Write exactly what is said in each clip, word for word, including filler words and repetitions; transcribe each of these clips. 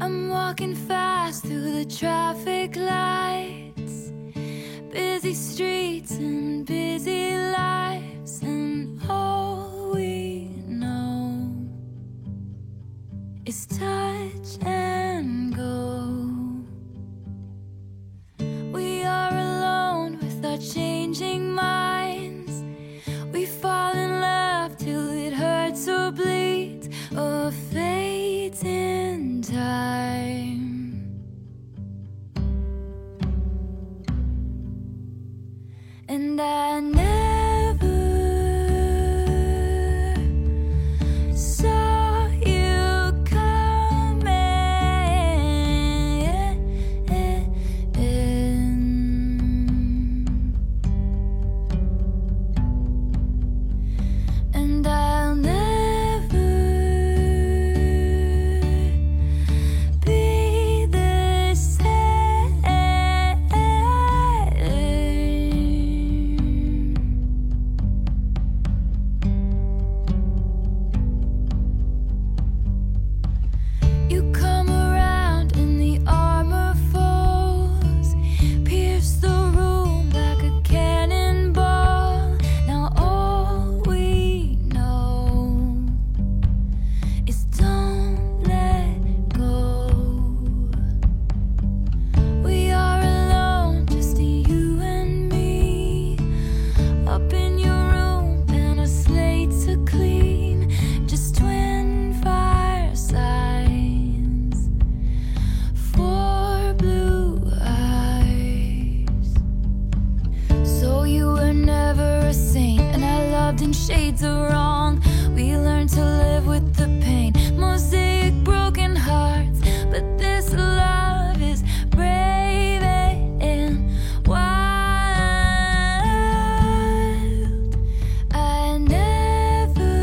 I'm walking fast through the traffic lights, busy streets and busy lives, and all we know is touch and go. We are alone with our changing minds. We fall in love till it hurts or bleeds, or fades in time. And I never saw you coming, and I'll never be the same. You come around and the armor falls, pierce the room like a cannonball. Now all we know is don't let go. We are alone, just you and me, up in your room and a slate to clean, just twin fire signs for blue eyes. So you were never a saint, and I loved in shades of wrong. We learned to live with the pain, mosaic broken hearts, but this love is brave and wild. I never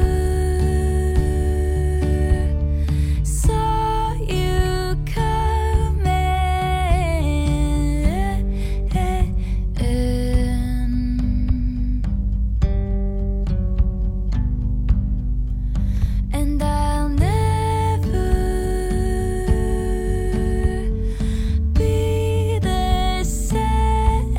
saw you coming, and I'll never be the same.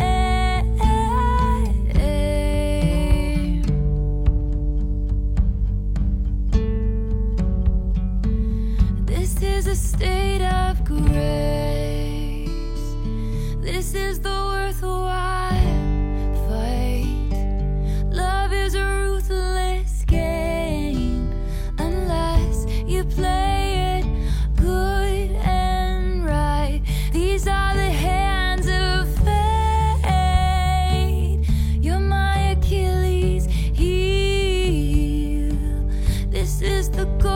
This is a state of grace. This is the worthwhile fight. Love is a ruthless game unless you play it good and right. These are the hands of fate. You're my Achilles heel. This is the goal.